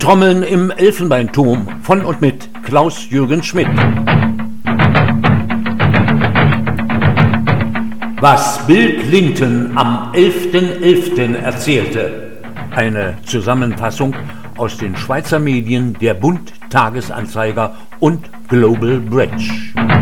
Trommeln im Elfenbeinturm von und mit Klaus-Jürgen Schmidt. Was Bill Clinton am 11.11. erzählte. Eine Zusammenfassung aus den Schweizer Medien der Bund, Tagesanzeiger und Global Bridge.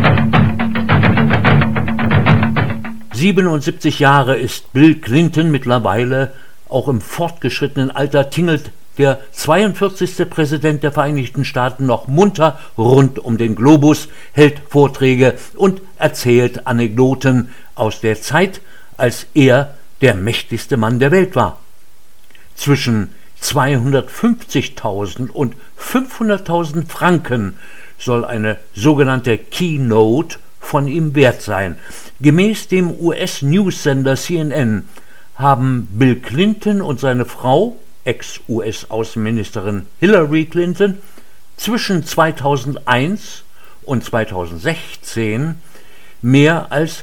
77 Jahre ist Bill Clinton mittlerweile, auch im fortgeschrittenen Alter tingelt der 42. Präsident der Vereinigten Staaten noch munter rund um den Globus, hält Vorträge und erzählt Anekdoten aus der Zeit, als er der mächtigste Mann der Welt war. Zwischen 250.000 und 500.000 Franken soll eine sogenannte Keynote von ihm wert sein. Gemäß dem US-News-Sender CNN haben Bill Clinton und seine Frau, Ex-US-Außenministerin Hillary Clinton, zwischen 2001 und 2016 mehr als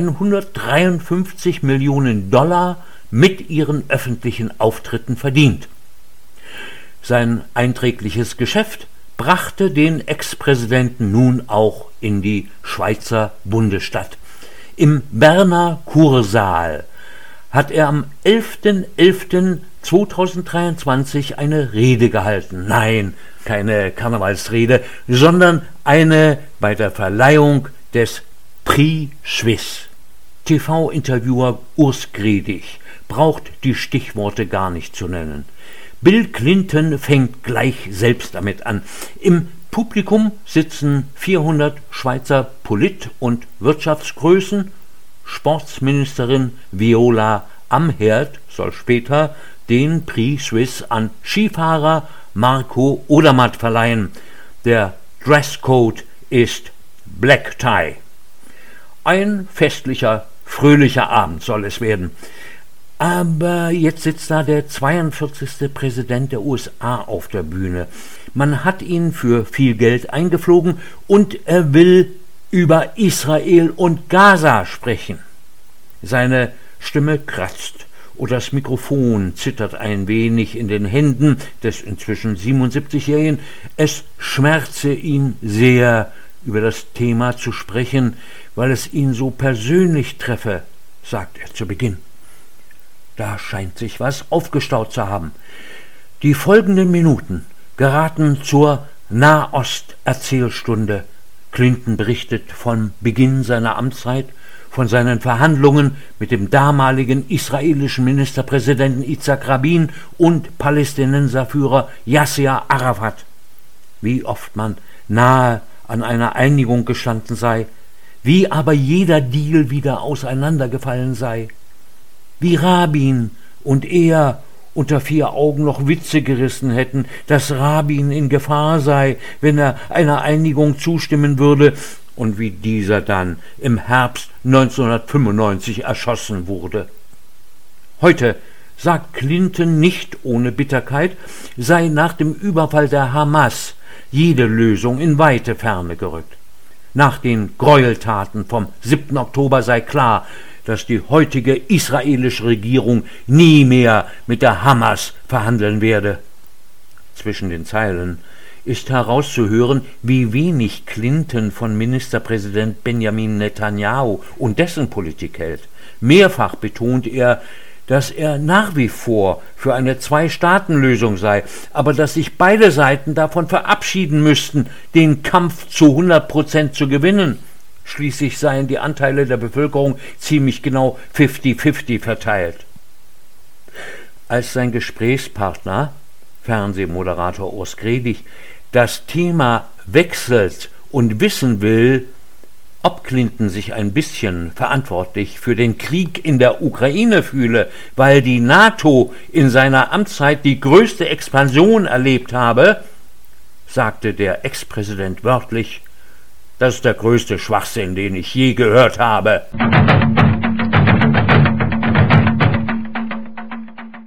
153 Millionen Dollar mit ihren öffentlichen Auftritten verdient. Sein einträgliches Geschäft brachte den Ex-Präsidenten nun auch in die Schweizer Bundesstadt. Im Berner Kursaal hat er am 11.11.2023 eine Rede gehalten. Nein, keine Karnevalsrede, sondern eine bei der Verleihung des Prix Suisse. TV-Interviewer Urs Gredig braucht die Stichworte gar nicht zu nennen. Bill Clinton fängt gleich selbst damit an. Im Publikum sitzen 400 Schweizer Polit- und Wirtschaftsgrößen. Sportsministerin Viola Amherd soll später den Prix Suisse an Skifahrer Marco Odermatt verleihen. Der Dresscode ist Black Tie. Ein festlicher, fröhlicher Abend soll es werden. Aber jetzt sitzt da der 42. Präsident der USA auf der Bühne. Man hat ihn für viel Geld eingeflogen und er will über Israel und Gaza sprechen. Seine Stimme kratzt und das Mikrofon zittert ein wenig in den Händen des inzwischen 77-Jährigen. Es schmerze ihn sehr, über das Thema zu sprechen, weil es ihn so persönlich treffe, sagt er zu Beginn. Da scheint sich was aufgestaut zu haben. Die folgenden Minuten geraten zur Nahost-Erzählstunde. Clinton berichtet vom Beginn seiner Amtszeit, von seinen Verhandlungen mit dem damaligen israelischen Ministerpräsidenten Yitzhak Rabin und Palästinenserführer Yasser Arafat. Wie oft man nahe an einer Einigung gestanden sei, wie aber jeder Deal wieder auseinandergefallen sei. Wie Rabin und er unter vier Augen noch Witze gerissen hätten, dass Rabin in Gefahr sei, wenn er einer Einigung zustimmen würde, und wie dieser dann im Herbst 1995 erschossen wurde. Heute sagt Clinton nicht ohne Bitterkeit, sei nach dem Überfall der Hamas jede Lösung in weite Ferne gerückt. Nach den Gräueltaten vom 7. Oktober sei klar, dass die heutige israelische Regierung nie mehr mit der Hamas verhandeln werde. Zwischen den Zeilen ist herauszuhören, wie wenig Clinton von Ministerpräsident Benjamin Netanyahu und dessen Politik hält. Mehrfach betont er, dass er nach wie vor für eine Zwei-Staaten-Lösung sei, aber dass sich beide Seiten davon verabschieden müssten, den Kampf zu 100% zu gewinnen. Schließlich seien die Anteile der Bevölkerung ziemlich genau 50-50 verteilt. Als sein Gesprächspartner, Fernsehmoderator Urs Gredig, das Thema wechselt und wissen will, ob Clinton sich ein bisschen verantwortlich für den Krieg in der Ukraine fühle, weil die NATO in seiner Amtszeit die größte Expansion erlebt habe, sagte der Ex-Präsident wörtlich: Das ist der größte Schwachsinn, den ich je gehört habe.